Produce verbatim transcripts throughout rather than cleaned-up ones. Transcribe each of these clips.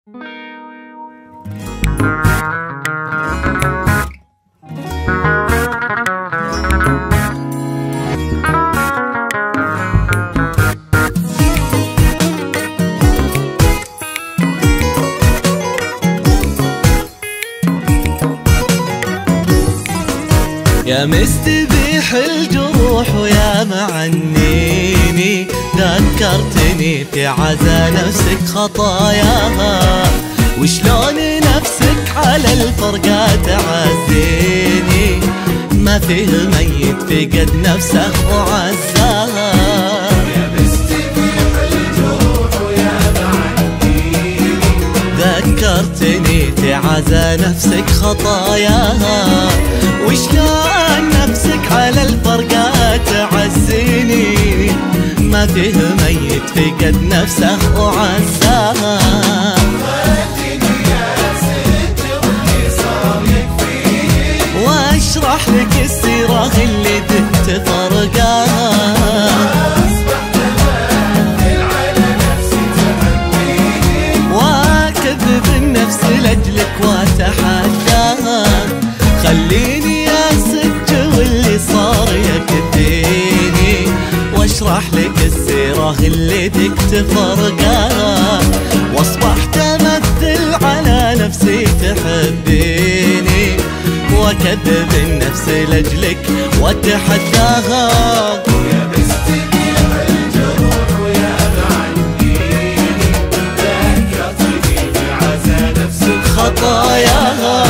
يا مستبيح الجروح ويا معنيني، ذكرتني في عزا نفسك خطاياها، وشلون نفسك على الفرقة تعزيني، ما فيه ميت فقد نفسه وعزاها. يا مستبيح الجروح ويا معنيني، ذكرتني في عزا نفسك خطاياها، وشلون نفسك على الفرقة تعزيني، ما فيه ميت فقد نفسه وعزاها. ودني يا ست واللي صار يكفيني، واشرح لك السيرة اللي دقت فرقاها، أصبحت أمثل على نفسي تحديني، واكذب النفس لأجلك واتحداها. خليني يا ست واللي صار يكفيني، واشرح لك السيرة اللي دقت فرقاها، واصبحت امثل على نفسي تحبيني، واكذب النفس لاجلك واتحداها. يا مستبيح الجروح ويا معنيني، ذكرتني بعزا نفسك خطاياها.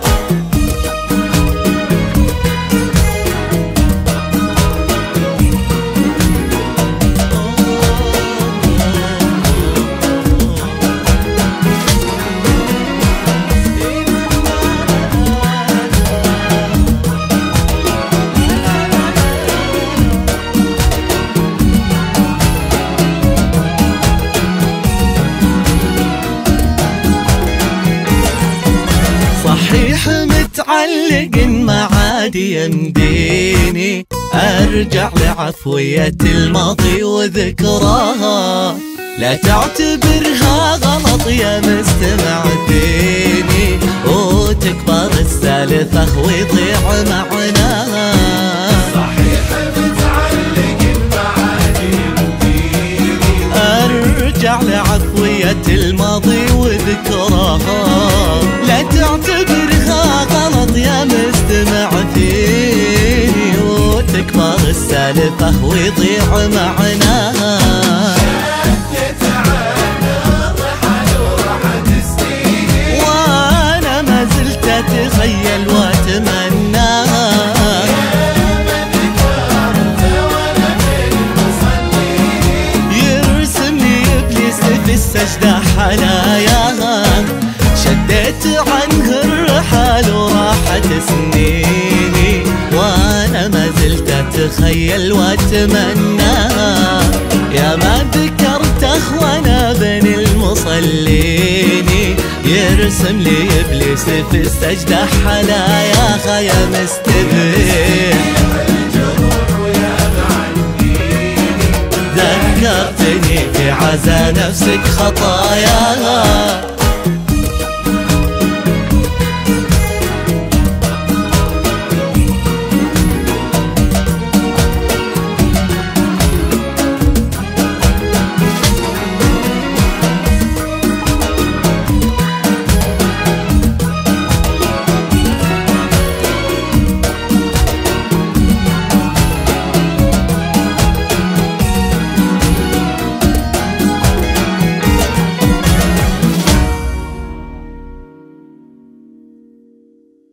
صحيح متعلق ما عاد يمديني ارجع لعفوية الماضي وذكراها، لا تعتبرها غلط يا مستمع ديني، وتكبر السالفة ويضيع معناها. صحيح متعلق ما عاد يمديني، ارجع لعفوية الماضي وذكراها، لا تعتبرها غلط يا مستمع فيني، وتكبر السالفة ويضيع معناها. شدت عنا الرحل وراحت سنيني، وانا ما زلت اتخيل واتمناها، يا من ذكرت وانا من مصليني، يرسم لي ابليس في السجدة حناياها. شديت عنه الرحال وراحت سنيني، وانا ما زلت اتخيل واتمناها، يا ما ذكرته وانا بين المصلين، يرسم لي ابليس في السجدة حناياها. يا مستبيح الجروح ويا معنيني، ذكرتني في عزا نفسك خطاياها.